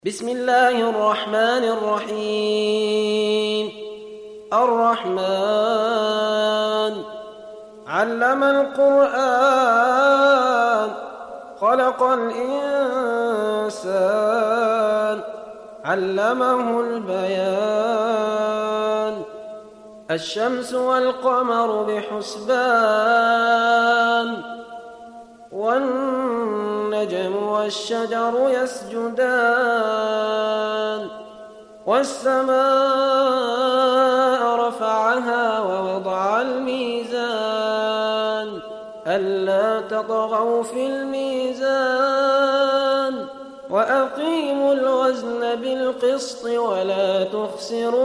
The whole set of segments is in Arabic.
بسم الله الرحمن الرحيم. الرحمن علم القرآن خلق الإنسان علمه البيان الشمس والقمر بحسبان والنجم والشجر يسجدان والسماء رفعها ووضع الميزان ألا تطغوا في الميزان وأقيموا الوزن بالقسط ولا تخسروا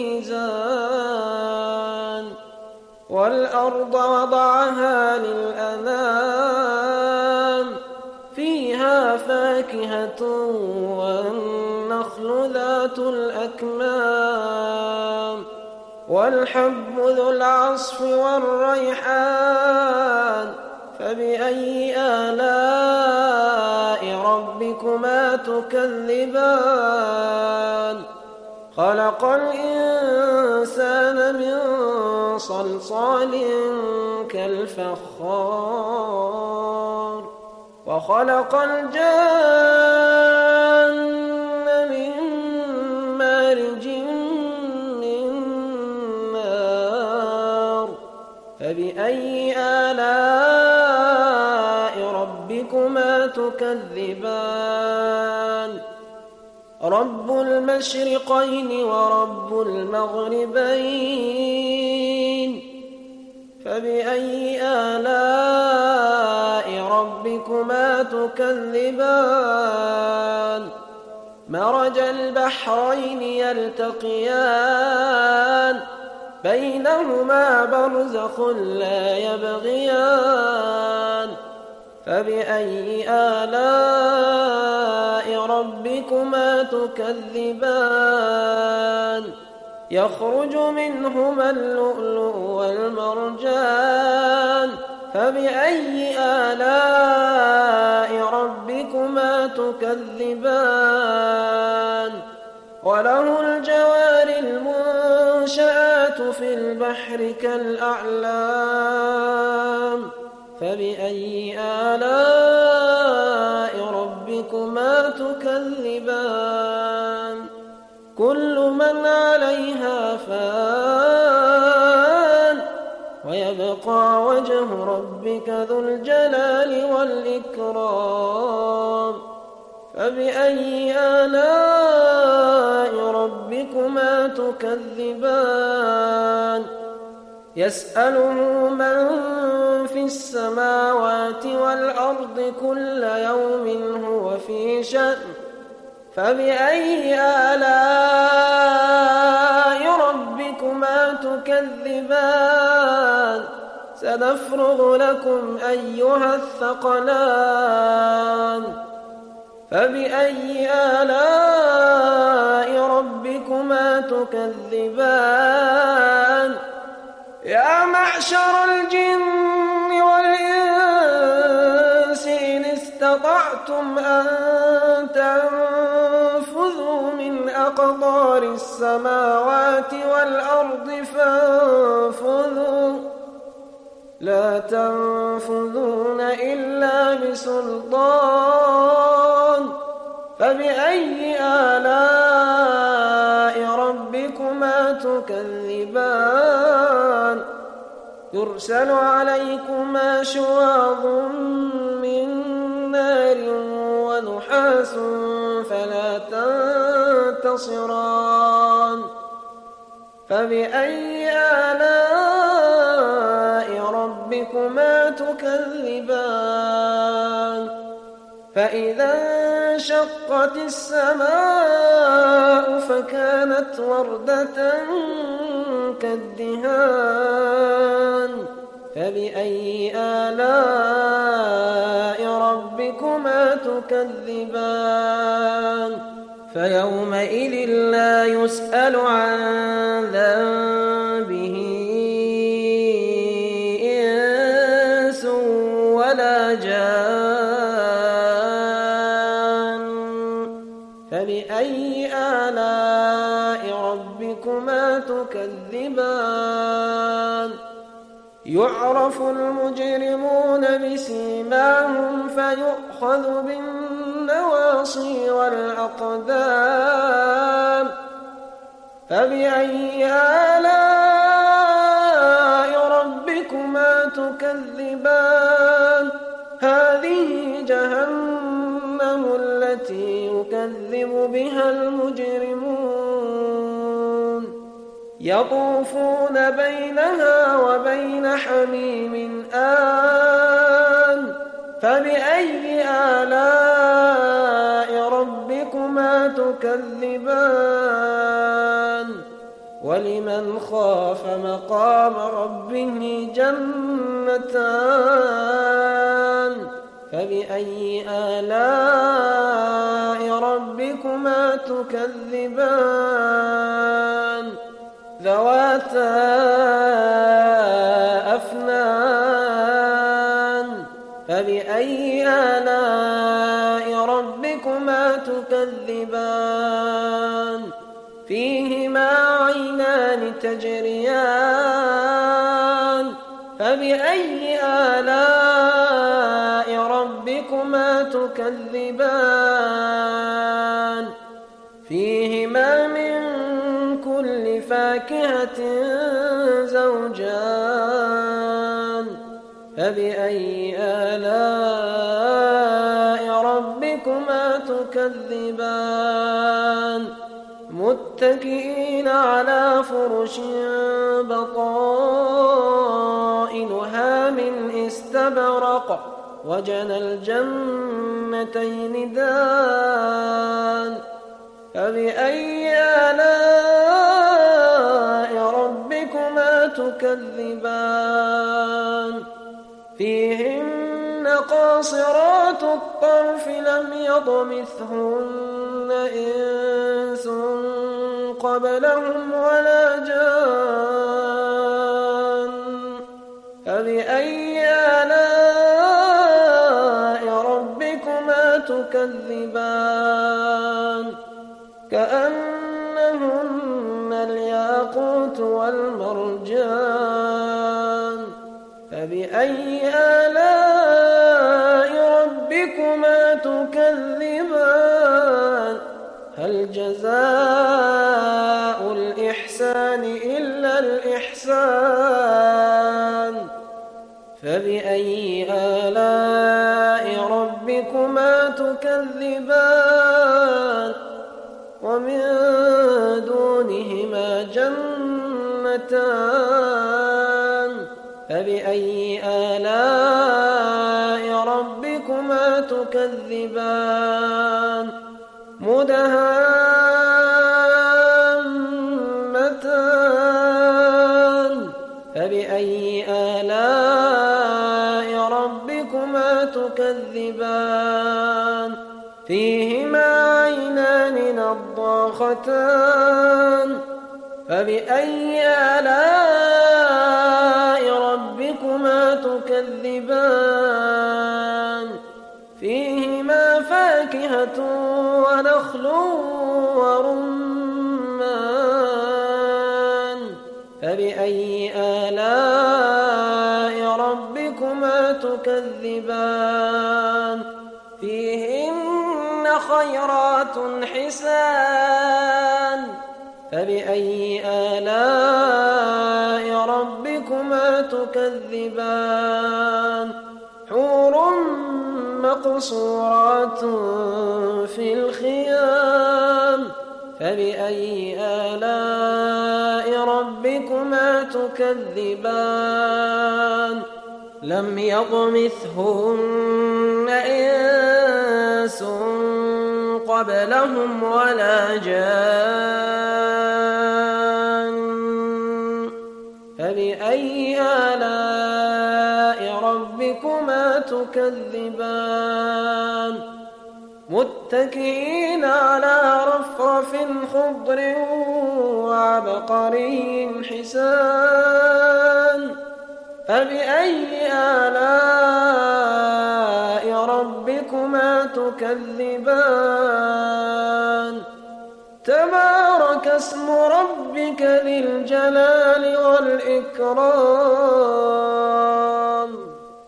الميزان والأرض وضعها للأنام فيها فاكهة والنخل ذات الأكمام والحب ذو العصف والريحان فبأي آلاء ربكما تكذبان خلق الإنسان من صلصال كالفخار وخلق الجن من مارج من نار فبأي آلاء ربكما تكذبان رب المشرقين ورب المغربين فبأي آلاء ربكما تكذبان مرج البحرين يلتقيان بينهما برزخ لا يبغيان فبأي آلاء ربكما تكذبان يخرج منهما اللؤلؤ والمرجان فبأي آلاء ربكما تكذبان وله الجوار المنشآت في البحر كالأعلام فبأي آلاء ربكما تكذبان كل من عليها فان ويبقى وجه ربك ذو الجلال والإكرام فبأي آلاء ربكما تكذبان يسأله من في السماوات والأرض كل يوم هو في شأن فبأي آلاء ربكما تكذبان سنفرغ لكم أيها الثقلان فبأي آلاء ربكما تكذبان يا معشر الجن والإنس إن استطعتم أن تنفذوا من أقطار السماوات والأرض فانفذوا لا تنفذون إلا بسلطان فبأي آلاء ربكما تكذبان يرسل عليكما شواظ من نار ونحاس فلا تنتصران فبأي آلاء ربكما تكذبان فإذا انشقت السماء فكانت وردة كالدهان فبأي آلاء ربكما تكذبان فيومئذ لا يسأل عن ذنبه إنس ولا جان فبأي آلاء ربكما تكذبان يعرف المجرمون بسيماهم فيؤخذ بالنواصي والأقدام فبأي آلاء ربكما تكذبان هذه جهنم التي يكذب بها المجرمون يطوفون بينها وبين حميم آن فبأي آلاء ربكما تكذبان ولمن خاف مقام ربه جنتان فبأي آلاء ربكما تكذبان ذواتا أفنان فبأي آلاء ربكما تكذبان فيهما عينان تجريان فبأي آلاء ربكما تكذبان فيهما من كل فاكهة زوجان فبأي آلاء ربكما تكذبان متكئين على فرش بطائنها من استبرق وجنى الجنتين دان فبأي آلاء ربكما تكذبان فيهن قاصرات الطرف لم يطمثهن إنس قبلهم ولا جان فبأي آلاء ربكما تكذبان كأنهن الياقوت والمرجان فبأي آلاء ربكما تكذبان هل جزاء الإحسان إلا الإحسان فبأي آلاء ربكما تكذبان ومن دونهما جنتان فبأي آلاء ربكما تكذبان مدهامتان فبأي آلاء ربكما تكذبان فيهما عينان نضاختان فبأي آلاء ربكما تكذبان فيهما فاكهة ونخل ورمان فبأي آلاء ربكما تكذبان فيهن خيرات حسان فبأي آلاء ربكما تكذبان حور مقصورات في الخيام فبأي آلاء ربكما تكذبان لم يطمثهن إنس قبلهم ولا جان فبأي آلاء ربكما تكذبان متكئين على رفرف خضر وعبقري حسان فبأي آلاء ربكما تكذبان تبارك اسم ربك ذي الجلال والإكرام.